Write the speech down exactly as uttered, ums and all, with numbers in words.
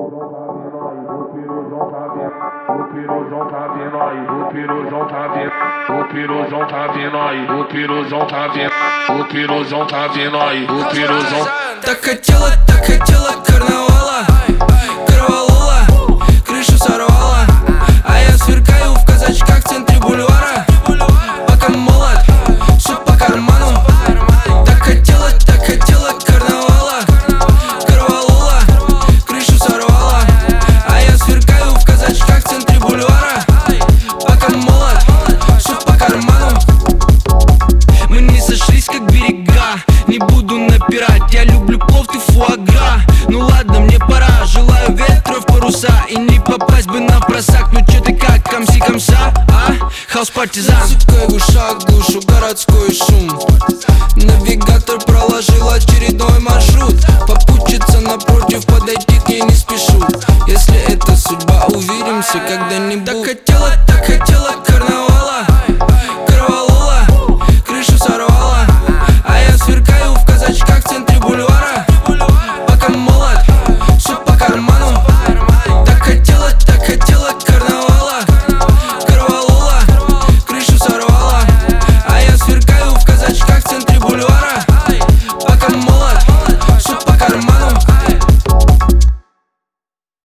pirozão tá vindo aí, o pirozão tá vindo, o pirozão tá vindo aí, o pirozão tá vindo, o pirozão tá vindo aí, o pirozão. Так хотела, так хотела карнавала, корвалола, крышу сорвала, а я сверкаю в казачках в центре бульвара. Пока молод, все по карману. Так хотела, так хотела карнавала, корвалола, крышу сорвала, а я сверкаю в казачках в центре бульвара. Пока молод, все по карману. Мы не сошлись как берега, не буду напирать. Я люблю плов, ты фуагра. Ну ладно, мне пора, желаю ветра в паруса и не попасть бы на просак. Ну чё ты как, камси-камса, а? Хаус-партизан. Музыкой в ушах глушу городской шум. Навигатор проложил очередной маршрут. Попутчица напротив, подойти